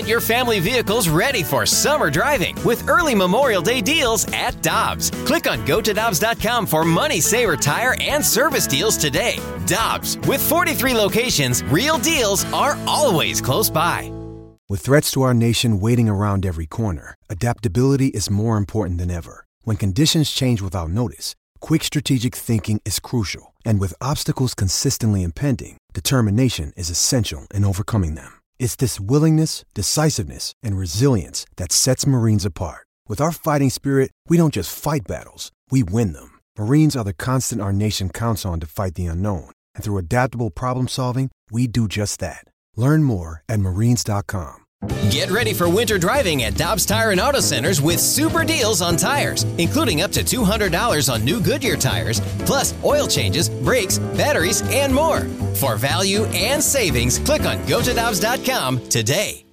Get your family vehicles ready for summer driving with early Memorial Day deals at Dobbs. Click on GoToDobbs.com for money saver tire and service deals today. Dobbs, with 43 locations, real deals are always close by. With threats to our nation waiting around every corner, adaptability is more important than ever. When conditions change without notice, quick strategic thinking is crucial. And with obstacles consistently impending, determination is essential in overcoming them. It's this willingness, decisiveness, and resilience that sets Marines apart. With our fighting spirit, we don't just fight battles, we win them. Marines are the constant our nation counts on to fight the unknown. And through adaptable problem solving, we do just that. Learn more at marines.com. Get ready for winter driving at Dobbs Tire and Auto Centers with super deals on tires, including up to $200 on new Goodyear tires, plus oil changes, brakes, batteries, and more. For value and savings, click on GoToDobbs.com today.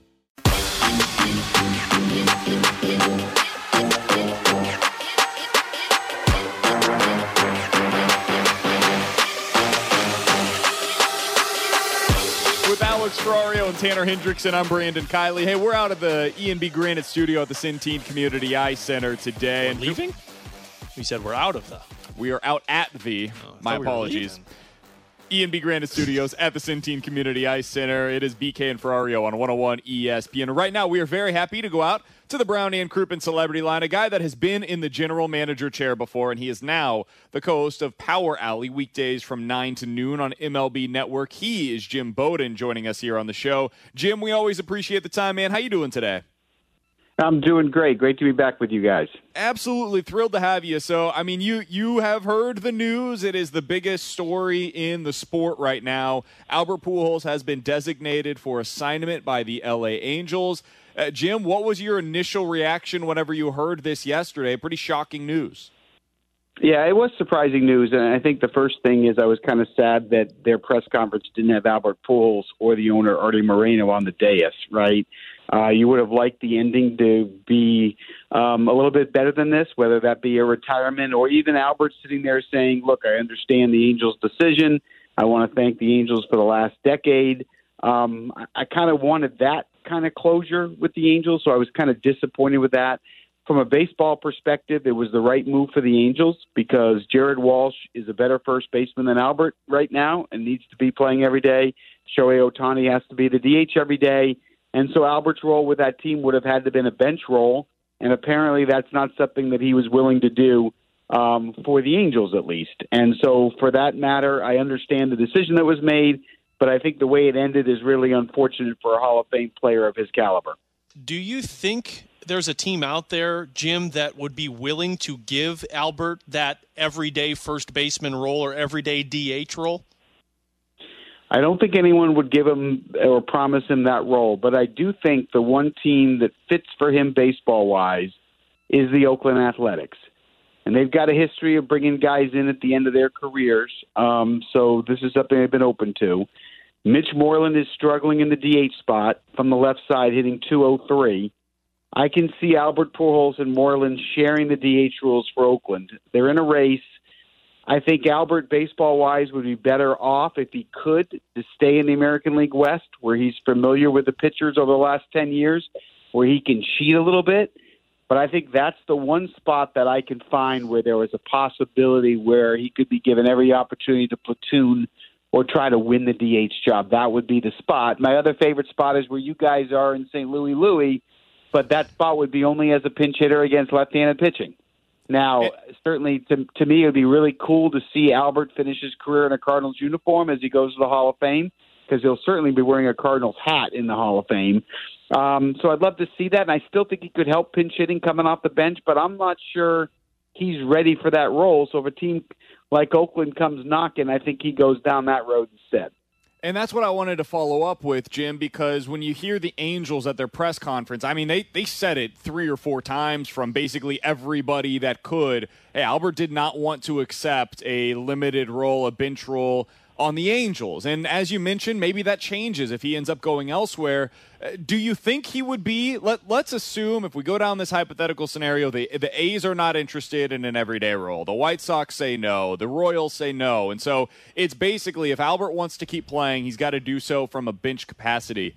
Alex Ferrario and Tanner Hendrickson. I'm Brandon Kiley. Hey, we're out of the E&B Granite studio at the Centene Community Ice Center today. And leaving? We said we're out of the. We are out at the. My apologies. E&B Granite Studios at the Centene Community Ice Center. It is BK and Ferrario on 101 ESPN. Right now, we are very happy to go out to the Brown and Crouppen Celebrity Line, a guy that has been in the general manager chair before, and he is now the co-host of Power Alley, weekdays from 9 to noon on MLB Network. He is Jim Bowden joining us here on the show. Jim, we always appreciate the time, man. How you doing today? I'm doing great. Great to be back with you guys. Absolutely thrilled to have you. So, I mean, you have heard the news. It is the biggest story in the sport right now. Albert Pujols has been designated for assignment by the LA Angels. Jim, what was your initial reaction whenever you heard this yesterday? Pretty shocking news. Yeah, it was surprising news, and I think the first thing is I was kind of sad that their press conference didn't have Albert Pujols or the owner, Artie Moreno, on the dais, right? You would have liked the ending to be a little bit better than this, whether that be a retirement or even Albert sitting there saying, look, I understand the Angels' decision. I want to thank the Angels for the last decade. I kind of wanted that kind of closure with the Angels, so I was kind of disappointed with that. From a baseball perspective, it was the right move for the Angels because Jared Walsh is a better first baseman than Albert right now and needs to be playing every day. Shohei Ohtani has to be the DH every day. And so Albert's role with that team would have had to have been a bench role, and apparently that's not something that he was willing to do for the Angels at least. And so for that matter, I understand the decision that was made, but I think the way it ended is really unfortunate for a Hall of Fame player of his caliber. Do you think there's a team out there, Jim, that would be willing to give Albert that everyday first baseman role or everyday DH role? I don't think anyone would give him or promise him that role, but I do think the one team that fits for him baseball-wise is the Oakland Athletics. And they've got a history of bringing guys in at the end of their careers, so this is something they've been open to. Mitch Moreland is struggling in the DH spot from the left side, hitting .203. I can see Albert Pujols and Moreland sharing the DH rules for Oakland. They're in a race. I think Albert, baseball-wise, would be better off if he could to stay in the American League West, where he's familiar with the pitchers over the last 10 years, where he can cheat a little bit. But I think that's the one spot that I can find where there was a possibility where he could be given every opportunity to platoon or try to win the DH job. That would be the spot. My other favorite spot is where you guys are in St. Louis, but that spot would be only as a pinch hitter against left-handed pitching. Now, certainly to me, it would be really cool to see Albert finish his career in a Cardinals uniform as he goes to the Hall of Fame, because he'll certainly be wearing a Cardinals hat in the Hall of Fame. So I'd love to see that, and I still think he could help pinch hitting coming off the bench, but I'm not sure he's ready for that role. So if a team like Oakland comes knocking, I think he goes down that road instead. And that's what I wanted to follow up with, Jim, because when you hear the Angels at their press conference, I mean, they said it 3 or 4 times from basically everybody that could. Hey, Albert did not want to accept a limited role, a bench role on the Angels. And as you mentioned, maybe that changes if he ends up going elsewhere. Do you think he would be, let's assume if we go down this hypothetical scenario, the A's are not interested in an everyday role. The White Sox say no. The Royals say no. And so it's basically if Albert wants to keep playing, he's got to do so from a bench capacity.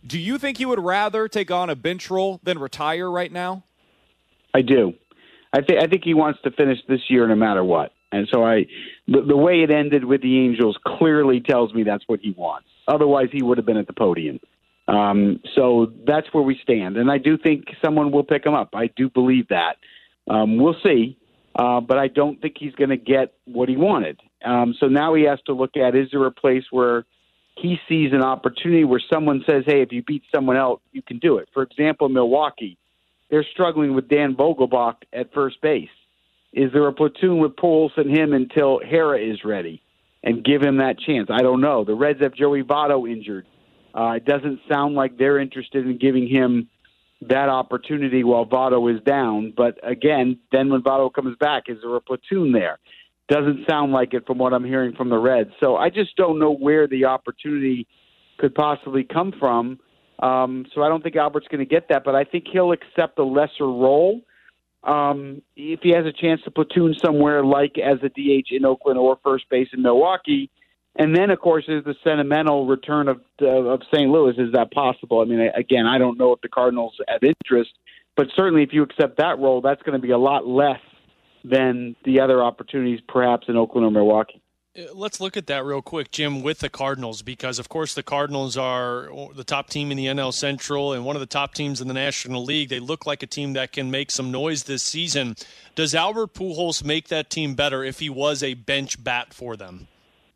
Do you think he would rather take on a bench role than retire right now? I do. I think he wants to finish this year no matter what. And so the way it ended with the Angels clearly tells me that's what he wants. Otherwise, he would have been at the podium. So that's where we stand. And I do think someone will pick him up. I do believe that. We'll see. But I don't think he's going to get what he wanted. So now he has to look at, is there a place where he sees an opportunity where someone says, hey, if you beat someone else, you can do it. For example, Milwaukee, they're struggling with Dan Vogelbach at first base. Is there a platoon with Pujols and him until Hera is ready and give him that chance? I don't know. The Reds have Joey Votto injured. It doesn't sound like they're interested in giving him that opportunity while Votto is down. But again, then when Votto comes back, is there a platoon there? Doesn't sound like it from what I'm hearing from the Reds. So I just don't know where the opportunity could possibly come from. So I don't think Albert's going to get that, but I think he'll accept a lesser role if he has a chance to platoon somewhere like as a DH in Oakland or first base in Milwaukee. And then, of course, there's the sentimental return of St. Louis. Is that possible? I mean, again, I don't know if the Cardinals have interest, but certainly if you accept that role, that's going to be a lot less than the other opportunities perhaps in Oakland or Milwaukee. Let's look at that real quick, Jim, with the Cardinals, because, of course, the Cardinals are the top team in the NL Central and one of the top teams in the National League. They look like a team that can make some noise this season. Does Albert Pujols make that team better if he was a bench bat for them?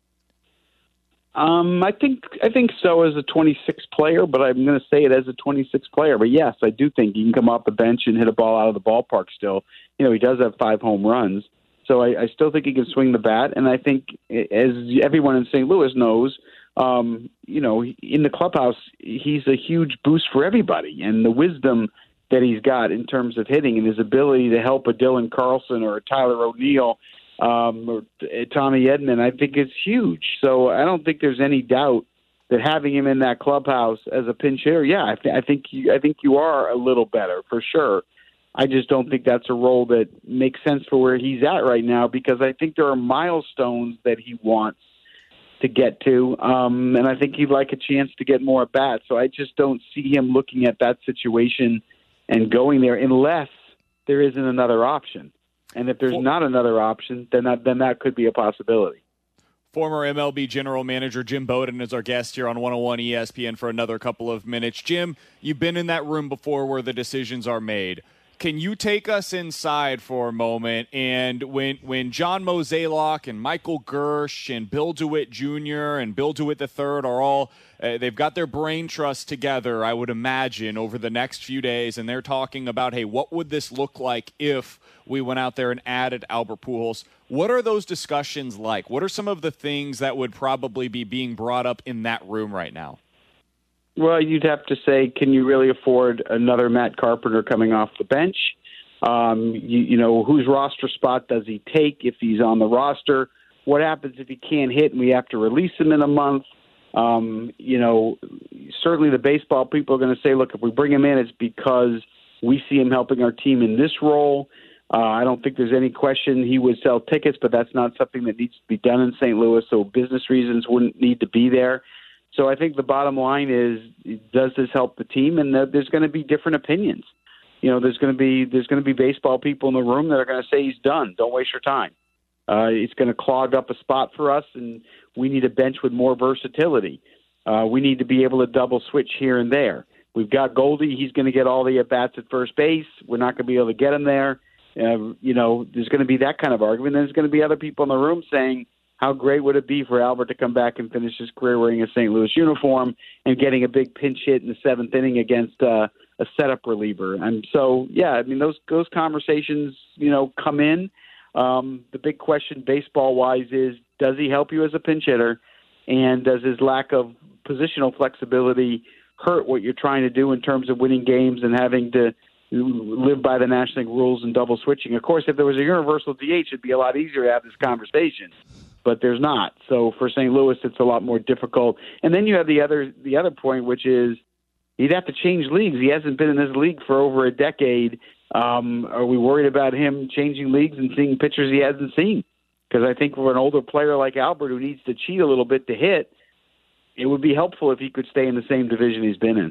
I think so as a 26 player, but I'm going to say it as a 26 player. But yes, I do think he can come off the bench and hit a ball out of the ballpark still. You know, he does have 5 home runs. So I still think he can swing the bat. And I think, as everyone in St. Louis knows, you know, in the clubhouse, he's a huge boost for everybody. And the wisdom that he's got in terms of hitting and his ability to help a Dylan Carlson or a Tyler O'Neill or Tommy Edman, I think is huge. So I don't think there's any doubt that having him in that clubhouse as a pinch hitter, yeah, I think you are a little better for sure. I just don't think that's a role that makes sense for where he's at right now, because I think there are milestones that he wants to get to, and I think he'd like a chance to get more at bats. So I just don't see him looking at that situation and going there unless there isn't another option. And if there's not another option, then that could be a possibility. Former MLB general manager Jim Bowden is our guest here on 101 ESPN for another couple of minutes. Jim, you've been in that room before where the decisions are made. Can you take us inside for a moment? And when John Mozeliak and Michael Gersh and Bill DeWitt Jr. and Bill DeWitt III are all they've got their brain trust together, I would imagine, over the next few days, and they're talking about, hey, what would this look like if we went out there and added Albert Pujols? What are those discussions like? What are some of the things that would probably be being brought up in that room right now? Well, you'd have to say, can you really afford another Matt Carpenter coming off the bench? You know, whose roster spot does he take if he's on the roster? What happens if he can't hit and we have to release him in a month? You know, certainly the baseball people are going to say, look, if we bring him in, it's because we see him helping our team in this role. I don't think there's any question he would sell tickets, but that's not something that needs to be done in St. Louis, so business reasons wouldn't need to be there. So I think the bottom line is, does this help the team? And there's going to be different opinions. You know, there's going to be baseball people in the room that are going to say he's done. Don't waste your time. It's going to clog up a spot for us, and we need a bench with more versatility. We need to be able to double switch here and there. We've got Goldie. He's going to get all the at-bats at first base. We're not going to be able to get him there. You know, there's going to be that kind of argument. There's going to be other people in the room saying, how great would it be for Albert to come back and finish his career wearing a St. Louis uniform and getting a big pinch hit in the 7th inning against a setup reliever? And so, yeah, I mean, those conversations, you know, come in. The big question baseball-wise is, does he help you as a pinch hitter? And does his lack of positional flexibility hurt what you're trying to do in terms of winning games and having to live by the National League rules and double switching? Of course, if there was a universal DH, it'd be a lot easier to have this conversation. But there's not. So for St. Louis, it's a lot more difficult. And then you have the other point, which is he'd have to change leagues. He hasn't been in this league for over a decade. Are we worried about him changing leagues and seeing pitchers he hasn't seen? Because I think for an older player like Albert who needs to cheat a little bit to hit, it would be helpful if he could stay in the same division he's been in.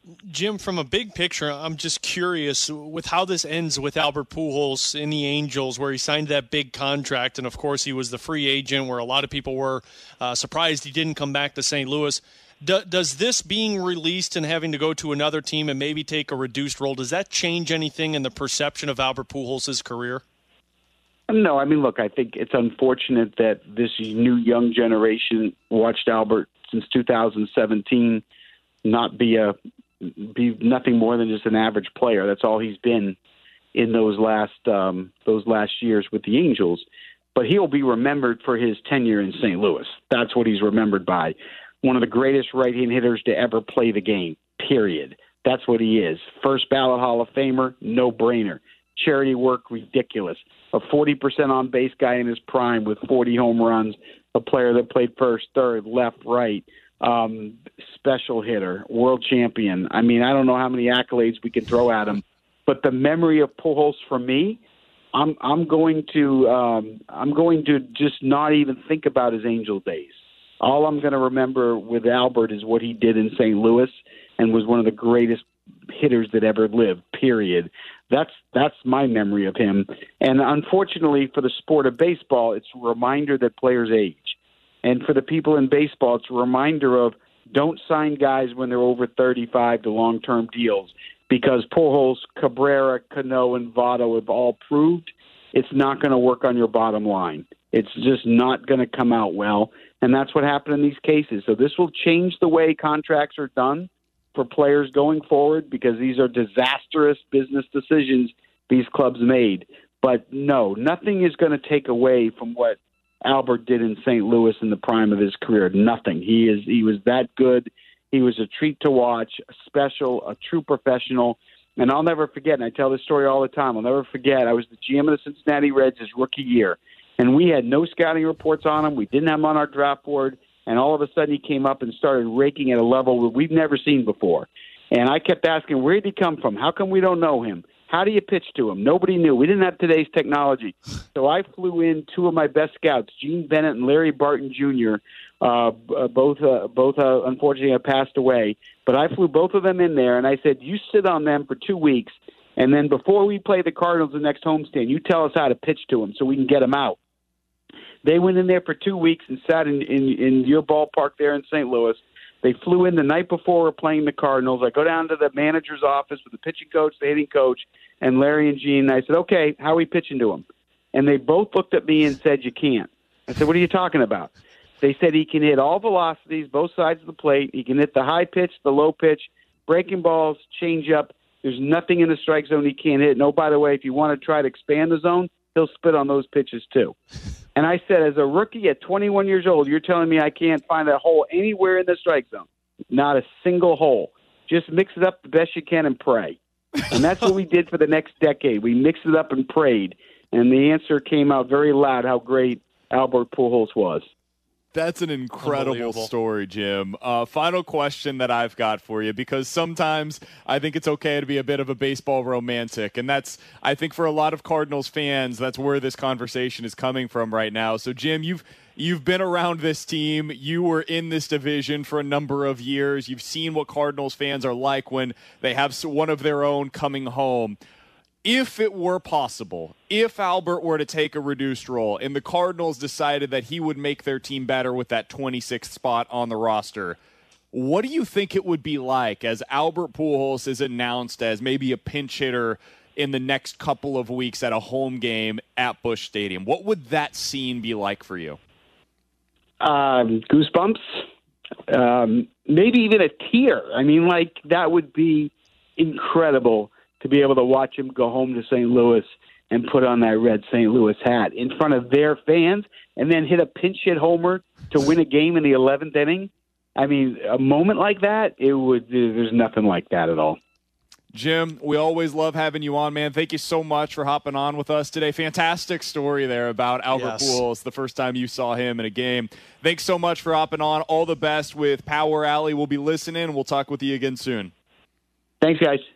Jim, from a big picture, I'm just curious with how this ends with Albert Pujols in the Angels, where he signed that big contract, and of course he was the free agent, where a lot of people were surprised he didn't come back to St. Louis. Does this being released and having to go to another team and maybe take a reduced role, does that change anything in the perception of Albert Pujols' career? No, I mean, look, I think it's unfortunate that this new young generation watched Albert since 2017 not be nothing more than just an average player. That's all he's been in those last years with the Angels. But he'll be remembered for his tenure in St. Louis. That's what he's remembered by. One of the greatest right-hand hitters to ever play the game, period. That's what he is. First ballot Hall of Famer, no-brainer. Charity work, ridiculous. A 40% on-base guy in his prime with 40 home runs, a player that played first, third, left, right, special hitter, world champion. I mean, I don't know how many accolades we can throw at him, but the memory of Pujols for me, I'm going to just not even think about his Angel days. All I'm going to remember with Albert is what he did in St. Louis and was one of the greatest hitters that ever lived, period. That's my memory of him. And unfortunately for the sport of baseball, it's a reminder that players age. And for the people in baseball, it's a reminder of don't sign guys when they're over 35 to long-term deals, because Pujols, Cabrera, Cano, and Votto have all proved it's not going to work on your bottom line. It's just not going to come out well, and that's what happened in these cases. So this will change the way contracts are done for players going forward, because these are disastrous business decisions these clubs made. But no, nothing is going to take away from what Albert did in St. Louis in the prime of his career. Nothing. He was that good. He was a treat to watch, a special, a true professional. And I'll never forget, and I tell this story all the time, I'll never forget, I was the GM of the Cincinnati Reds his rookie year, and we had no scouting reports on him. We didn't have him on our draft board. And all of a sudden he came up and started raking at a level that we've never seen before. And I kept asking, where did he come from? How come we don't know him? How do you pitch to him? Nobody knew. We didn't have today's technology. So I flew in two of my best scouts, Gene Bennett and Larry Barton Jr., both unfortunately have passed away. But I flew both of them in there, and I said, you sit on them for 2 weeks, and then before we play the Cardinals the next homestand, you tell us how to pitch to them so we can get them out. They went in there for 2 weeks and sat in your ballpark there in St. Louis. They flew in the night before we're playing the Cardinals. I go down to the manager's office with the pitching coach, the hitting coach, and Larry and Gene. And I said, okay, how are we pitching to him? And they both looked at me and said, you can't. I said, what are you talking about? They said he can hit all velocities, both sides of the plate. He can hit the high pitch, the low pitch, breaking balls, change up. There's nothing in the strike zone he can't hit. No, by the way, if you want to try to expand the zone, he'll spit on those pitches too. And I said, as a rookie at 21 years old, you're telling me I can't find a hole anywhere in the strike zone? Not a single hole. Just mix it up the best you can and pray. And that's what we did for the next decade. We mixed it up and prayed. And the answer came out very loud how great Albert Pujols was. That's an incredible story, Jim. Final question that I've got for you, because sometimes I think it's okay to be a bit of a baseball romantic, and that's, I think, for a lot of Cardinals fans, that's where this conversation is coming from right now. So, Jim, you've been around this team. You were in this division for a number of years. You've seen what Cardinals fans are like when they have one of their own coming home. If it were possible, if Albert were to take a reduced role and the Cardinals decided that he would make their team better with that 26th spot on the roster, what do you think it would be like as Albert Pujols is announced as maybe a pinch hitter in the next couple of weeks at a home game at Busch Stadium? What would that scene be like for you? Goosebumps. Maybe even a tear. I mean, like, that would be incredible to be able to watch him go home to St. Louis and put on that red St. Louis hat in front of their fans and then hit a pinch hit homer to win a game in the 11th inning. I mean, a moment like that, there's nothing like that at all. Jim, we always love having you on, man. Thank you so much for hopping on with us today. Fantastic story there about Albert Pujols, the first time you saw him in a game. Thanks so much for hopping on. All the best with Power Alley. We'll be listening. We'll talk with you again soon. Thanks, guys.